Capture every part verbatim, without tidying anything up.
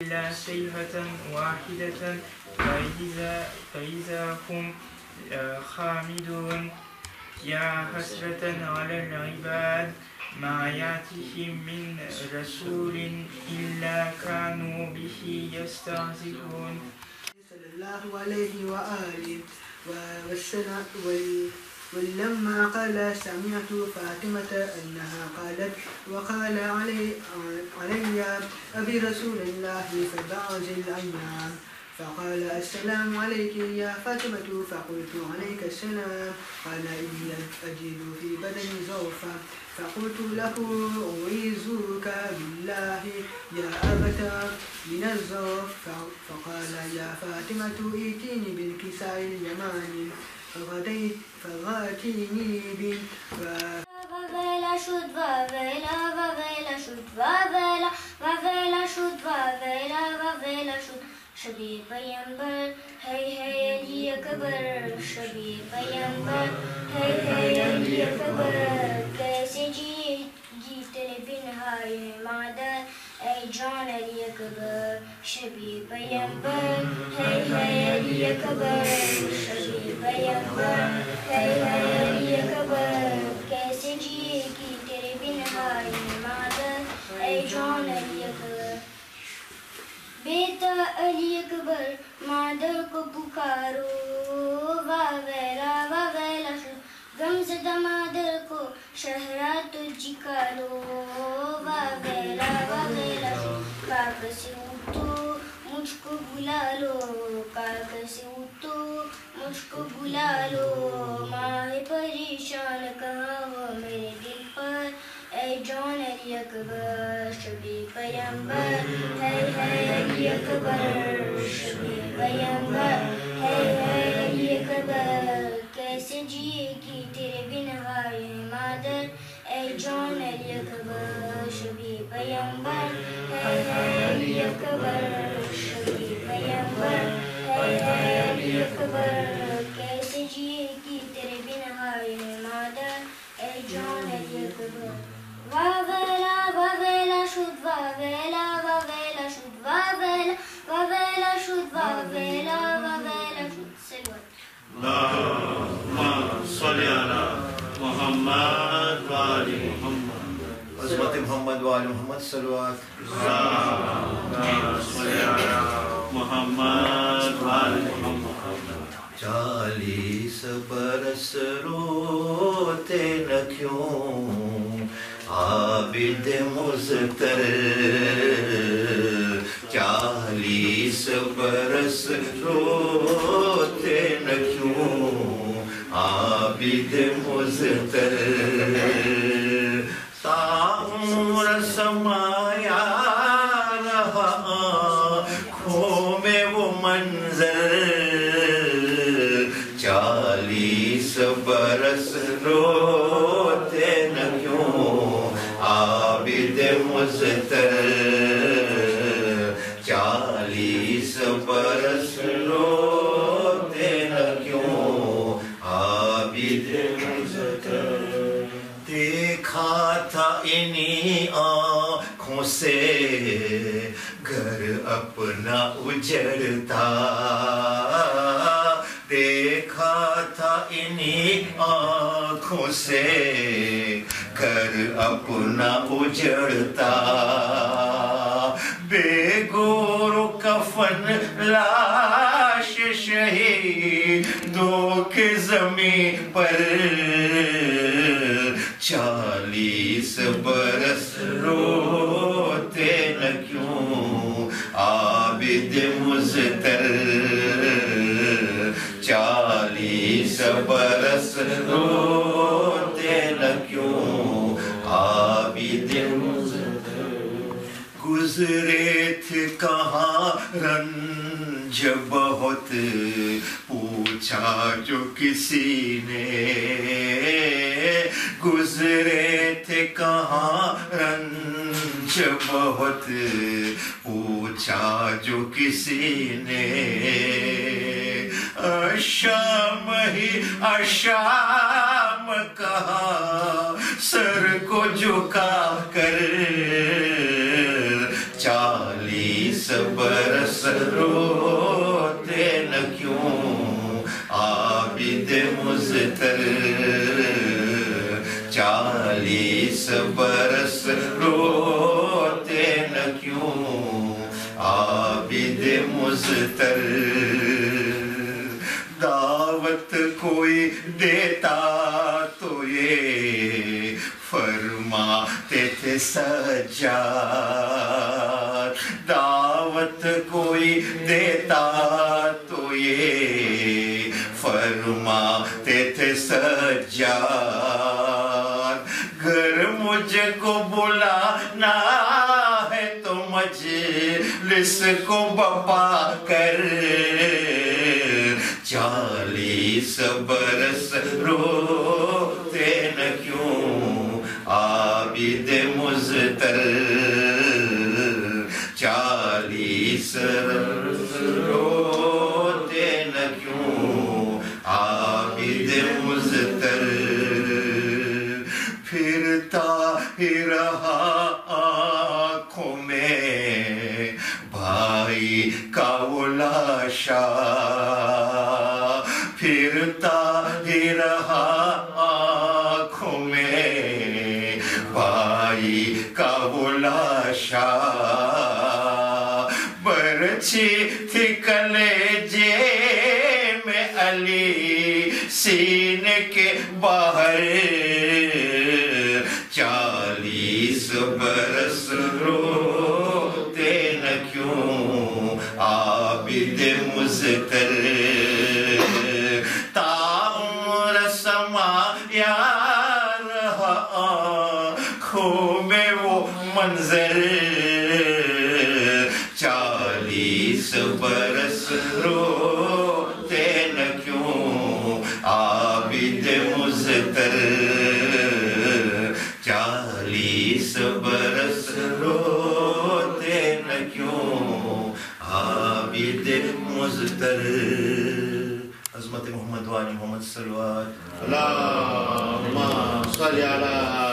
إلا صيحة واحدة فإذا, فإذا هم خامدون يا حسرة على العباد ما يأتيهم من رسول إلا كانوا به يستهزئون. صلى الله عليه وآله وسلم. ولما قال سمعت فاطمة أنها قالت وقال علي, علي أبي رسول الله في بعض الأيام فقال السلام عليك يا فاطمة فقلت عليك السلام قال إني أجد في بدني ضعفا فقلت له أعوذك بالله يا أبت من الضعف فقال يا فاطمة ائتيني بالكساء اليماني فغاتيني به Vavela shud vavela vavela shud vavela vavela shud vavela vavela shud Shabir Payambar hey hey Ali Akbar Shabir Payambar hey hey Ali Akbar kaise ji ji tere bin hai madar ay John Ali Akbar Shabir Payambar hey hey Ali Akbar Shabir Payambar hey hey Ali Akbar kaise ji ki tere bin hai madar ay John Ali Akbar بیٹا علی اکبر مادر کو پکارو واویلا واویلا شو غم زدہ مادر کو شہرا تجھی کالو واویلا واویلا شو کاک سے اٹھو مجھ کو بلا لو کاک سے اٹھو مجھ کو بلا لو ماہ پریشان کہاں ہو میرے دل پر اے جان علی اکبر شبیر پیمبر ہے ہے علی اکبر شبیر پیمبر ہے ہے علی اکبر کیسے جیے گی تیرے بن ہائے مادر اے جان علی اکبر شبیر پیمبر ہے ہے علی اکبر شبیر پیمبر ہے ہے علی اکبر کیسے جیے گی تیرے بن ہائے مادر اے جان علی اکبر Vavela, vavela, shud vavela, vavela, shud vavela, vavela, shud vavela, vavela, shud salawat. Allahumma salli ala Muhammad wa ali Muhammad. Hazrat Muhammad wa ali Muhammad salawat. Allahumma salli ala Muhammad wa ali Muhammad. چالیس برس روتے نہ کیوں عابد مضطر چالیس برس روتے نہ کیوں عابد مضطر تعمر سمایا رہا آنکھوں میں وہ منظر چالیس برس روتے نہ کیوں عابد مضطر چالیس برس روتے نہ کیوں عابد مضطر دیکھا تھا انہی آنکھوں سے گھر اپنا اجڑتا دیکھا تھا انہی آنکھوں سے گھر اپنا اجڑتا بے گور و کفن لاش شہیدوں کے زمین پر چالیس برس روتے نہ کیوں عابد مضطر چالیس برس روتے نہ کیوں عابد مضطر گزرے تھے کہاں رنج بہت پوچھا جو کسی نے گزرے تھے کہاں رنج بہت پوچھا جو کسی نے اشام ہی اشام کہا سر کو جھکا کر چالیس برس روتے نہ کیوں عابد مزتر چالیس برس روتے نہ کیوں عابد مزتر دعوت کوئی دیتا تو یہ فرماتے تھے سجاد دعوت کوئی دیتا تو یہ فرماتے تھے سجاد گر مجھ کو بلانا ہے تو مجلس کو بپا کر چالیس برس روتے نہ کیوں عابد مزتر چالیس برس روتے نہ کیوں عابد مزتر پھرتا ہی رہا آنکھوں میں بھائی کا وہ لاشا پھرتا ہی رہا آنکھوں میں بھائی کا وہ لاشا برچھی تھی کلیجے میں علی سینے کے باہر چالیس برس روتے نہ کیوں عابد مزتر تاعمر سمایا رہا آنکھوں میں وہ منظر چالیس برس روتے نہ کیوں عابد مزتر چالیس برس روتے نہ کیوں عابد مزتر عظمت محمد وآل محمد صلوات اللہم صلی علی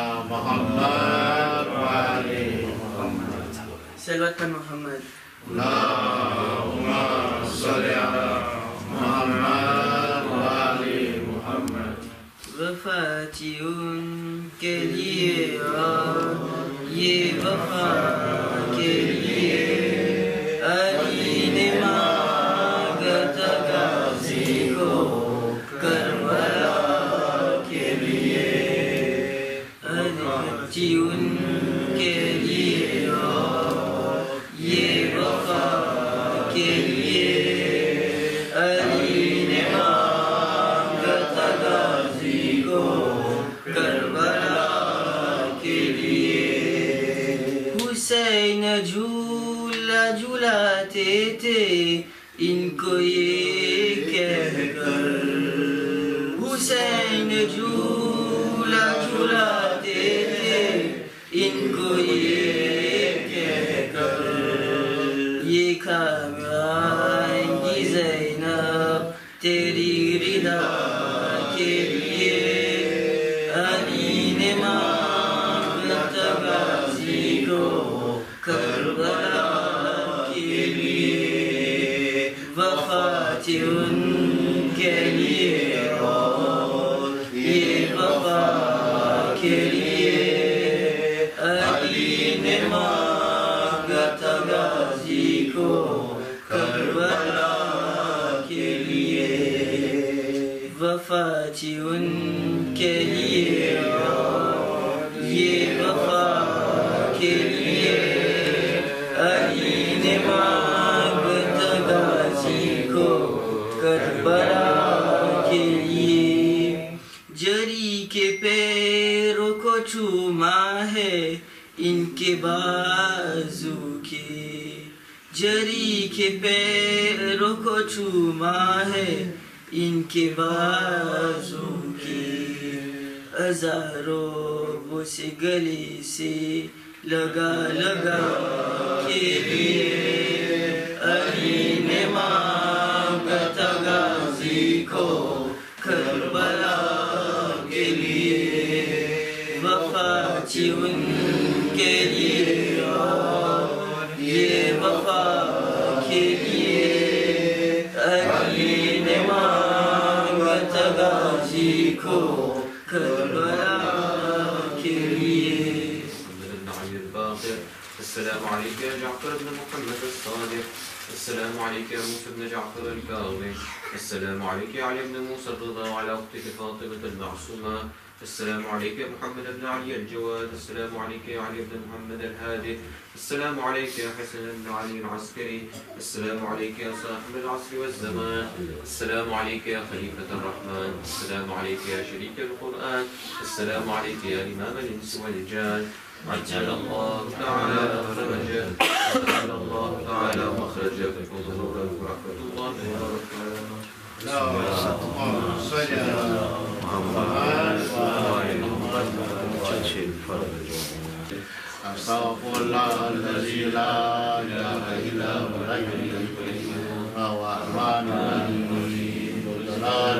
محمد وآل محمد صلوات پر محمد اللہم صلی علی محمد وآل محمد وفاتی ان کے لیے اور یہ وفا کے لیے علی نے مانگا تھا غازی کو کربلا کے لیے علی ان کے لیے اور یہ وفا کے لیے علی نے مانگا تھا غازی کو کربلا کے لیے حسین جھولا جھولاتے تھے ان کو یہ کہہ کر حسین جھولا جھولاتے تھے ان کو یہ کہہ کر یہ کھائیں گی زینب تیری رضا کے لیے علی نے مانگا تھا غازی کو کربلا کے لیے وفات ان کے لیے اور یہ وفا کے لیے علی نے مانگا تھا غازی کو کربلا کے لیے وفات ان کے لیے اور یہ وفا کے لیے علی نے مانگا تھا غازی کو کربلا کے لیے جری کے پیروں کو چوما ہے ان کے بازو کے جری کے پیروں کو چوما ہے ان کے بازو کے ہزاروں بوسے گلے سے لگا لگا کے لیے علی نے مانگا تھا غازی کو کربلا کے لیے وفات ان کے لیے اور یہ وفا के लिए अली ने मांगा था गाजी को करबला के लिए। السلام عليك يا جعفر بن محمد الصادق. السلام عليك يا موسى بن جعفر الكاظم. السلام عليك يا علي بن موسى الرضا وعلى أختك فاطمة المعصومة. السلام عليك يا محمد بن علي الجواد. السلام عليك يا علي بن محمد الهادي. السلام عليك يا حسن بن علي العسكري. السلام عليك يا صاحب العصر والزمان. السلام عليك يا خليفة الرحمن. السلام عليك يا شريك القرآن. السلام عليك يا إمام الإنس والجان. عجل الله تعالى فرجك وسهل الله تعالى مخرجك وظهورك ورحمة الله وبركاته. اللهم صل على محمد وعلى محمد. أستغفر الله الذي لا إله إلا هو الحي القيوم الرحمن الرحيم الجلال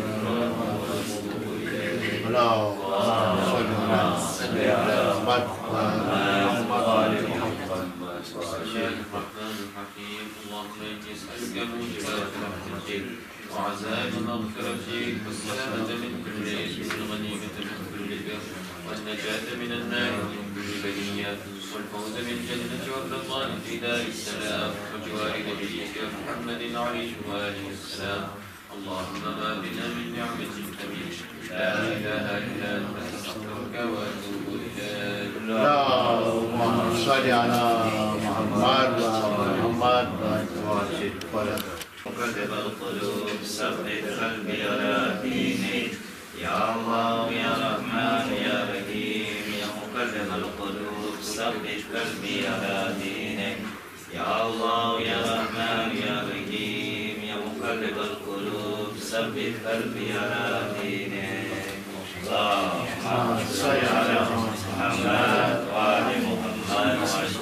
اللهم صل على محمد وعلى محمد. بسم الله الرحمن الرحيم. اللهم إني أسألك موجبات رحمتك وعزائم مغفرتك والسلامة من كل إثم والغنيمة من كل بر والنجاة من النار ومن كل بلية والفوز بالجنة والرضوان في دار السلام وجوار نبيك محمد عليه وآله السلام. اللهم ما بنا من نعمة تميت لا إله إلا أنت أستغفرك وأتوب إليك. اللهم صل على محمد وعلى محمد وعلى مقلب القلوب ثبت قلبي على دينك يا الله يا رحمن يا رحيم يا مقلب القلوب ثبت قلبي على دينك يا الله يا رحمن يا رحيم يا مقلب القلوب ثبت قلبي على دينك. اللهم صل على محمد وعلى محمد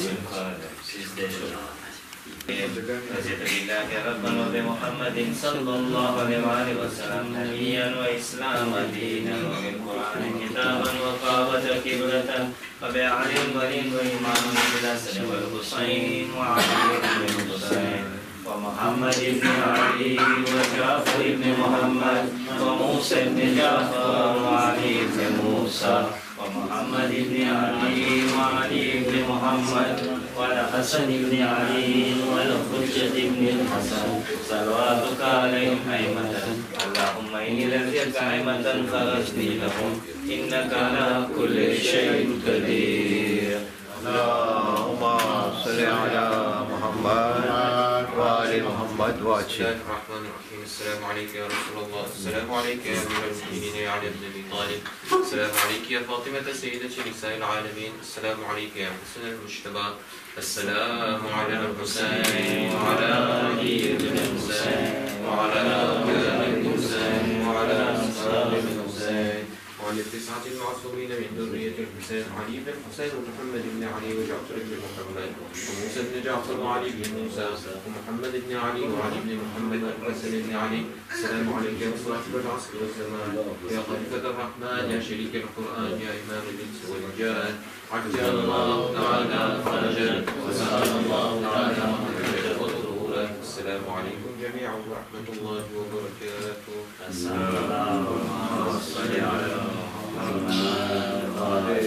وعلى رضيت بالله ربا وبمحمد صلى الله عليه وسلم نبيا وإسلام دينا وبالقرآن كتابا وقامة قبلة وبعلي ولي وإمام بالحسن والحسين وعلي بن الحسين ومحمد بن علي وجعفر بن محمد وموسى بن جعفر وعلي بن موسى ومحمد بن علي وعلي بن محمد والحسن بن علي والحجة بن الحسن صلواتك عليهم أئمة. اللهم إني لم يك أئمة فغفني لهم إنك على كل شيء قدير. اللهم صل على محمد وآل محمد وآل. بسم الله الرحمن الرحيم. السلام عليك يا رسول الله. السلام عليك يا أمير المؤمنين يا علي بن أبي طالب. السلام عليك يا فاطمة سيدة نساء العالمين. السلام عليك يا حسن المجتبى. السلام على الحسين وعلى علي بن الحسين وعلى أولاد الحسين وعلى أصحاب الحسين وعن التسعة المعصومين من ذرية الحسين علي بن الحسين ومحمد بن علي وجعفر بن محمد وموسى بن جعفر وعلي بن موسى ومحمد بن علي وعلي بن محمد والحسن بن علي. السلام عليك يا صاحب العصر والزمان يا خليفة الرحمن يا شريك القرآن يا إمام الإنس والجان. عجل الله تعالى فرجك وسهل الله تعالى مخرجك وظهورك. السلام عليكم جميعا ورحمة الله وبركاته. اللهم صل على محمد وعلى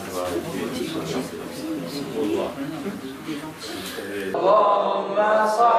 محمد. اللهم صل